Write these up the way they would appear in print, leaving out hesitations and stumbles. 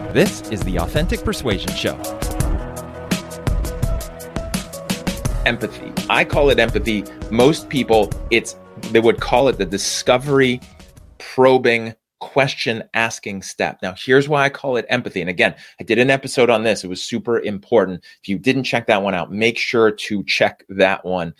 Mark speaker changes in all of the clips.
Speaker 1: This is the Authentic Persuasion Show.
Speaker 2: Empathy. I call it empathy. Most people, they would call it the discovery, probing, question asking step. Now, here's why I call it empathy. And again, I did an episode on this. It was super important. If you didn't check that one out, make sure to check that one.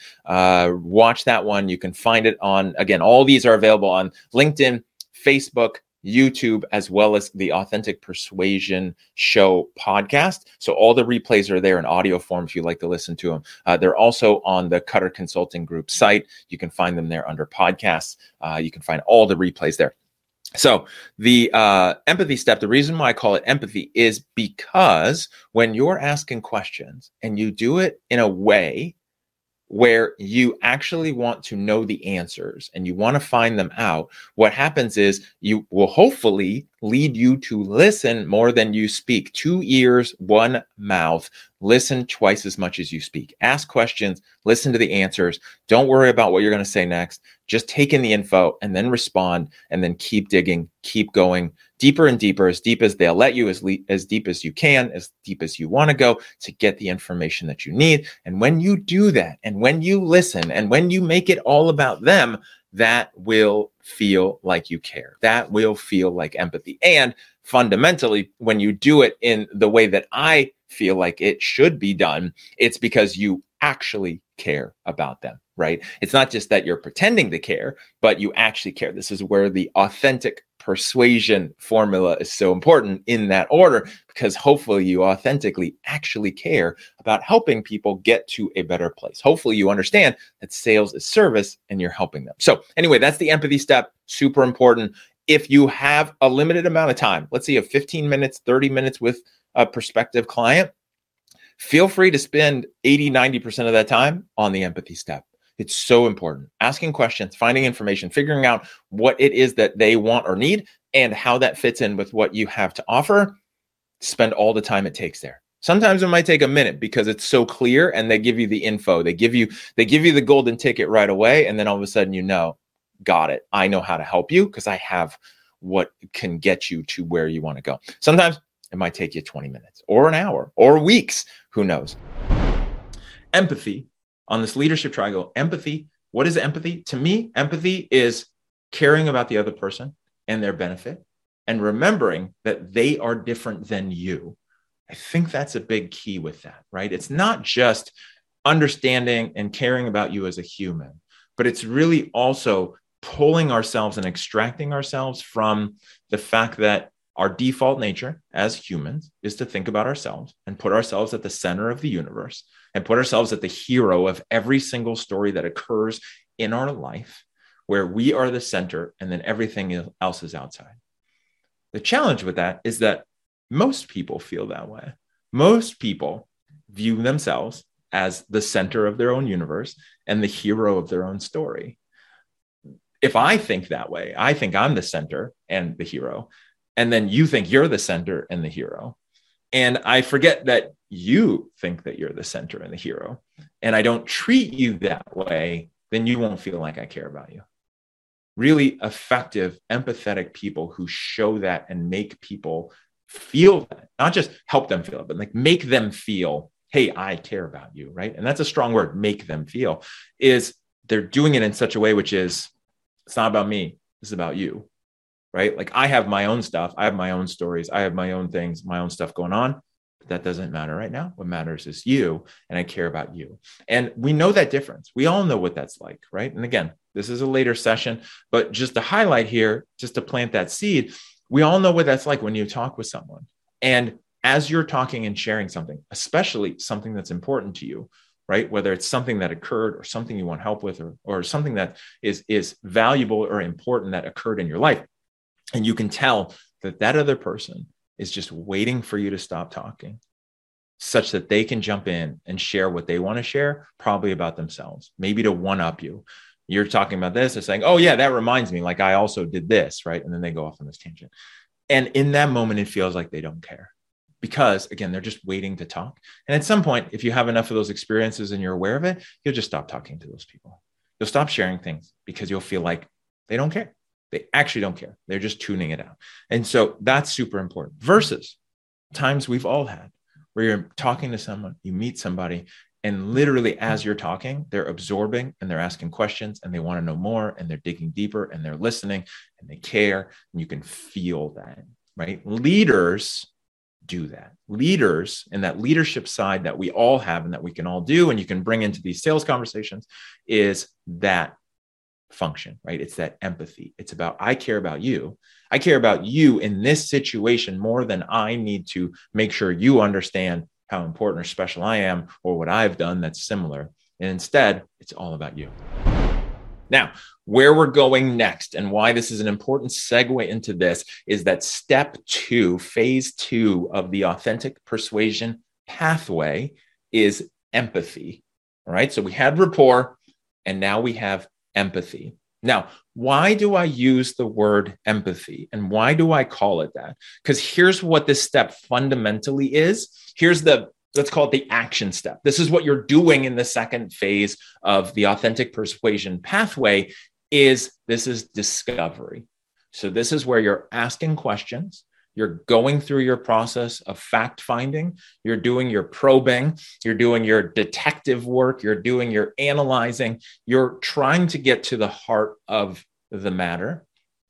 Speaker 2: Watch that one. You can find it on, again, all these are available on LinkedIn, Facebook, YouTube, as well as the Authentic Persuasion Show podcast. So all the replays are there in audio form if you like to listen to them. They're also on the Cutter Consulting Group site. You can find them there under podcasts. You can find all the replays there. So the empathy step, the reason why I call it empathy is because when you're asking questions and you do it in a way where you actually want to know the answers and you want to find them out, what happens is you will hopefully lead you to listen more than you speak. 2 ears, 1 mouth. Listen twice as much as you speak. Ask questions, listen to the answers. Don't worry about what you're going to say next. Just take in the info and then respond, and then keep digging, keep going deeper and deeper, as deep as they'll let you, as deep as you can, as deep as you want to go to get the information that you need. And when you do that, and when you listen, and when you make it all about them, that will feel like you care. That will feel like empathy. And fundamentally, when you do it in the way that I feel like it should be done, it's because you actually care about them, right? It's not just that you're pretending to care, but you actually care. This is where the authentic persuasion formula is so important in that order, because hopefully you authentically actually care about helping people get to a better place. Hopefully you understand that sales is service and you're helping them. So anyway, that's the empathy step. Super important. If you have a limited amount of time, let's say you have 15 minutes, 30 minutes with a prospective client, feel free to spend 80, 90% of that time on the empathy step. It's so important. Asking questions, finding information, figuring out what it is that they want or need and how that fits in with what you have to offer. Spend all the time it takes there. Sometimes it might take a minute because it's so clear and they give you the info. They give you the golden ticket right away. And then all of a sudden, got it. I know how to help you because I have what can get you to where you want to go. Sometimes it might take you 20 minutes or an hour or weeks. Who knows? Empathy on this leadership triangle. Empathy. What is empathy? To me, empathy is caring about the other person and their benefit and remembering that they are different than you. I think that's a big key with that, right? It's not just understanding and caring about you as a human, but it's really also pulling ourselves and extracting ourselves from the fact that our default nature as humans is to think about ourselves and put ourselves at the center of the universe and put ourselves at the hero of every single story that occurs in our life, where we are the center and then everything else is outside. The challenge with that is that most people feel that way. Most people view themselves as the center of their own universe and the hero of their own story. If I think that way, I think I'm the center and the hero. And then you think you're the center and the hero. And I forget that you think that you're the center and the hero. And I don't treat you that way, then you won't feel like I care about you. Really effective, empathetic people who show that and make people feel that, not just help them feel it, but like make them feel, hey, I care about you, right? And that's a strong word, make them feel, is they're doing it in such a way which is, it's not about me, it's about you. Right? Like I have my own stuff. I have my own stories. I have my own things, my own stuff going on. But that doesn't matter right now. What matters is you, and I care about you. And we know that difference. We all know what that's like, right? And again, this is a later session, but just to highlight here, just to plant that seed, we all know what that's like when you talk with someone. And as you're talking and sharing something, especially something that's important to you, right? Whether it's something that occurred or something you want help with, or something that is valuable or important that occurred in your life. And you can tell that other person is just waiting for you to stop talking such that they can jump in and share what they want to share, probably about themselves, maybe to one up you. You're talking about this and saying, oh yeah, that reminds me, like I also did this, right? And then they go off on this tangent. And in that moment, it feels like they don't care because again, they're just waiting to talk. And at some point, if you have enough of those experiences and you're aware of it, you'll just stop talking to those people. You'll stop sharing things because you'll feel like they don't care. They actually don't care. They're just tuning it out. And so that's super important versus times we've all had where you're talking to someone, you meet somebody, and literally as you're talking, they're absorbing and they're asking questions and they want to know more and they're digging deeper and they're listening and they care. And you can feel that, right? Leaders do that. Leaders and that leadership side that we all have and that we can all do and you can bring into these sales conversations is that function, right? It's that empathy. It's about, I care about you. I care about you in this situation more than I need to make sure you understand how important or special I am or what I've done that's similar. And instead, it's all about you. Now, where we're going next and why this is an important segue into this is that step 2, phase 2 of the authentic persuasion pathway is empathy. All right. So we had rapport and now we have empathy. Now, why do I use the word empathy and why do I call it that? Because here's what this step fundamentally is. Here's let's call it the action step. This is what you're doing in the second phase of the authentic persuasion pathway this is discovery. So this is where you're asking questions. You're going through your process of fact finding. You're doing your probing. You're doing your detective work. You're doing your analyzing. You're trying to get to the heart of the matter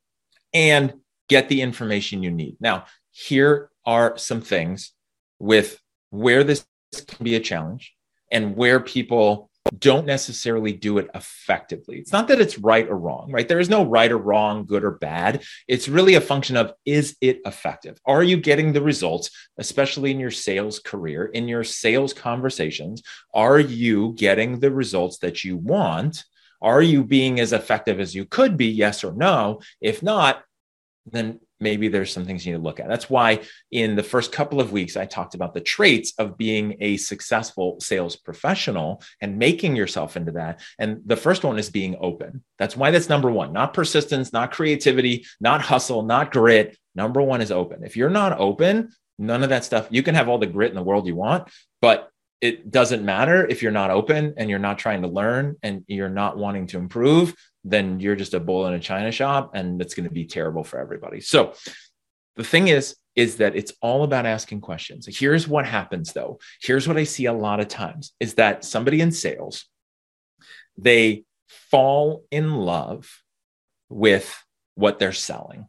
Speaker 2: and get the information you need. Now, here are some things with where this can be a challenge and where people don't necessarily do it effectively. It's not that it's right or wrong, right? There is no right or wrong, good or bad. It's really a function of, is it effective? Are you getting the results, especially in your sales career, in your sales conversations? Are you getting the results that you want? Are you being as effective as you could be? Yes or no? If not, then maybe there's some things you need to look at. That's why in the first couple of weeks, I talked about the traits of being a successful sales professional and making yourself into that. And the first one is being open. That's why that's number one, not persistence, not creativity, not hustle, not grit. Number one is open. If you're not open, none of that stuff, you can have all the grit in the world you want, but it doesn't matter if you're not open and you're not trying to learn and you're not wanting to improve, then you're just a bull in a china shop and it's going to be terrible for everybody. So the thing is that it's all about asking questions. Here's what happens though. Here's what I see a lot of times is that somebody in sales, they fall in love with what they're selling,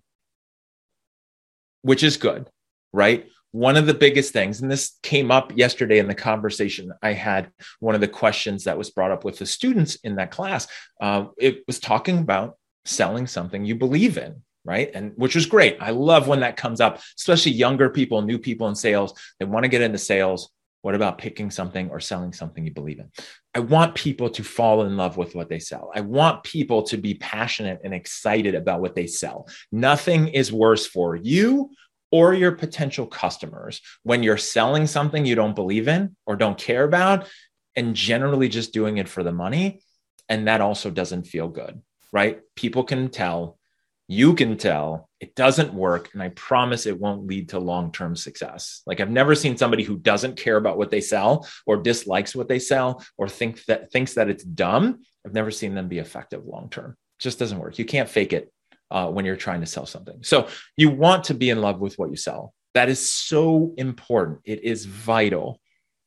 Speaker 2: which is good, right? One of the biggest things, and this came up yesterday in the conversation I had, one of the questions that was brought up with the students in that class, it was talking about selling something you believe in, right? And which was great. I love when that comes up, especially younger people, new people in sales. They want to get into sales. What about picking something or selling something you believe in? I want people to fall in love with what they sell. I want people to be passionate and excited about what they sell. Nothing is worse for you or your potential customers when you're selling something you don't believe in or don't care about and generally just doing it for the money. And that also doesn't feel good, right? People can tell, you can tell it doesn't work. And I promise it won't lead to long-term success. Like I've never seen somebody who doesn't care about what they sell or dislikes what they sell or thinks that it's dumb. I've never seen them be effective long-term. It just doesn't work. You can't fake it. When you're trying to sell something. So you want to be in love with what you sell. That is so important. It is vital.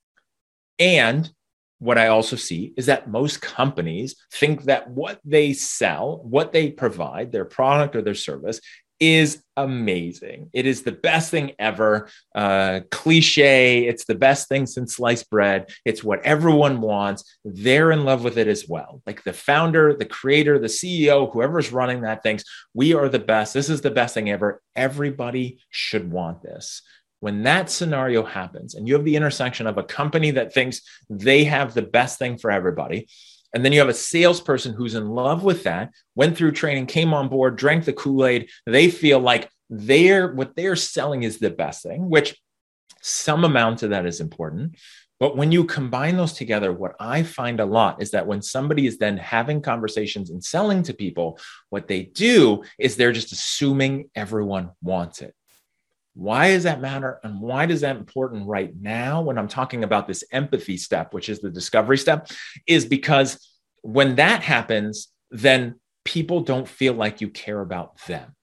Speaker 2: And what I also see is that most companies think that what they sell, what they provide, their product or their service is amazing. It is the best thing ever. Cliche. It's the best thing since sliced bread. It's what everyone wants. They're in love with it as well. Like the founder, the creator, the CEO, whoever's running that thinks we are the best. This is the best thing ever. Everybody should want this. When that scenario happens and you have the intersection of a company that thinks they have the best thing for everybody, and then you have a salesperson who's in love with that, went through training, came on board, drank the Kool-Aid. They feel like what they're selling is the best thing, which some amount of that is important. But when you combine those together, what I find a lot is that when somebody is then having conversations and selling to people, what they do is they're just assuming everyone wants it. Why does that matter? And why is that important right now when I'm talking about this empathy step, which is the discovery step, is because when that happens, then people don't feel like you care about them.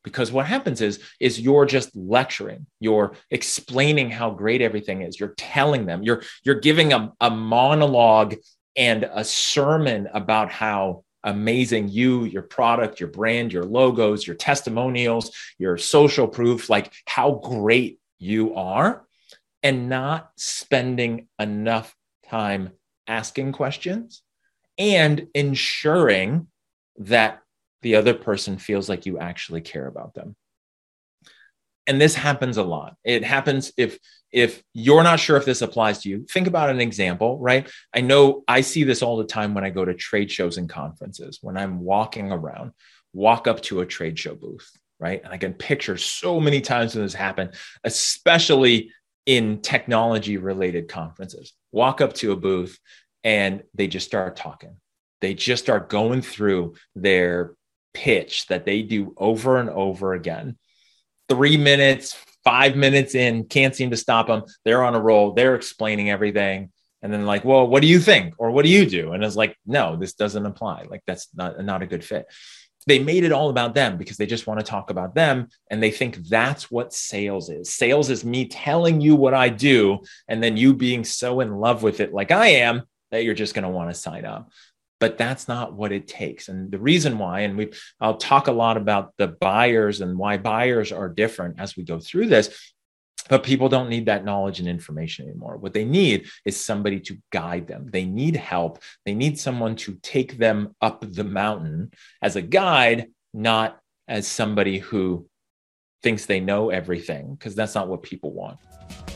Speaker 2: Because what happens is you're just lecturing, you're explaining how great everything is. You're telling them, you're giving a monologue and a sermon about how amazing you, your product, your brand, your logos, your testimonials, your social proof, like how great you are, and not spending enough time asking questions and ensuring that the other person feels like you actually care about them. And this happens a lot. It happens if you're not sure if this applies to you. Think about an example, right? I know I see this all the time when I go to trade shows and conferences. When I'm walking around, walk up to a trade show booth, right? And I can picture so many times when this happened, especially in technology related conferences. Walk up to a booth and they just start talking. They just start going through their pitch that they do over and over again. 3 minutes, 5 minutes in, can't seem to stop them. They're on a roll. They're explaining everything. And then like, well, what do you think? Or what do you do? And it's like, no, this doesn't apply. Like that's not a good fit. They made it all about them because they just want to talk about them. And they think that's what sales is. Sales is me telling you what I do. And then you being so in love with it, like I am, that you're just going to want to sign up. But that's not what it takes. And the reason why, and I'll talk a lot about the buyers and why buyers are different as we go through this, but people don't need that knowledge and information anymore. What they need is somebody to guide them. They need help. They need someone to take them up the mountain as a guide, not as somebody who thinks they know everything, because that's not what people want.